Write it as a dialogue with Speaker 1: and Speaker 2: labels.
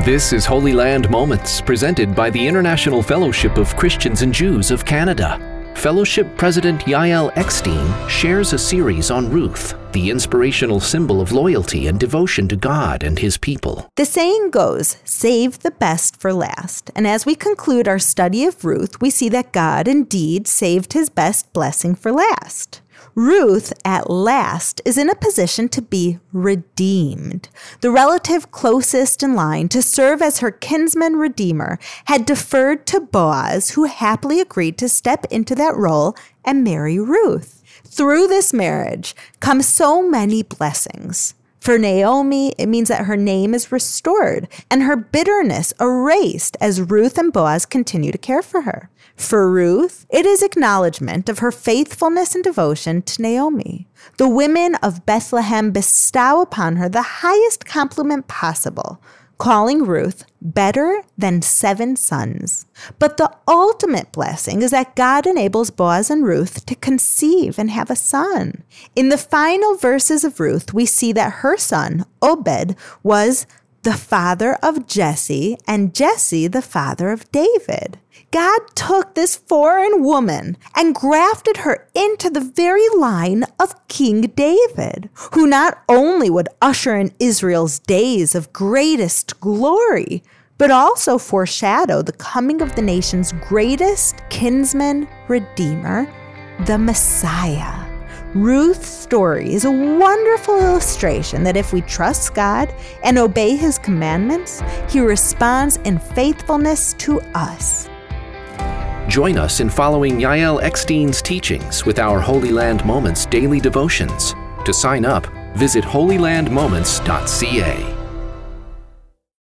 Speaker 1: This is Holy Land Moments, presented by the International Fellowship of Christians and Jews of Canada. Fellowship President Yael Eckstein shares a series on Ruth, the inspirational symbol of loyalty and devotion to God and His people.
Speaker 2: The saying goes, save the best for last. And as we conclude our study of Ruth, we see that God indeed saved His best blessing for last. Ruth, at last, is in a position to be redeemed. The relative closest in line to serve as her kinsman redeemer had deferred to Boaz, who happily agreed to step into that role and marry Ruth. Through this marriage come so many blessings. For Naomi, it means that her name is restored and her bitterness erased as Ruth and Boaz continue to care for her. For Ruth, it is acknowledgement of her faithfulness and devotion to Naomi. The women of Bethlehem bestow upon her the highest compliment possible, calling Ruth better than 7 sons. But the ultimate blessing is that God enables Boaz and Ruth to conceive and have a son. In the final verses of Ruth, we see that her son, Obed, was the father of Jesse, and Jesse the father of David. God took this foreign woman and grafted her into the very line of King David, who not only would usher in Israel's days of greatest glory, but also foreshadow the coming of the nation's greatest kinsman redeemer, the Messiah. Ruth's story is a wonderful illustration that if we trust God and obey His commandments, He responds in faithfulness to us.
Speaker 1: Join us in following Yael Eckstein's teachings with our Holy Land Moments daily devotions. To sign up, visit holylandmoments.ca.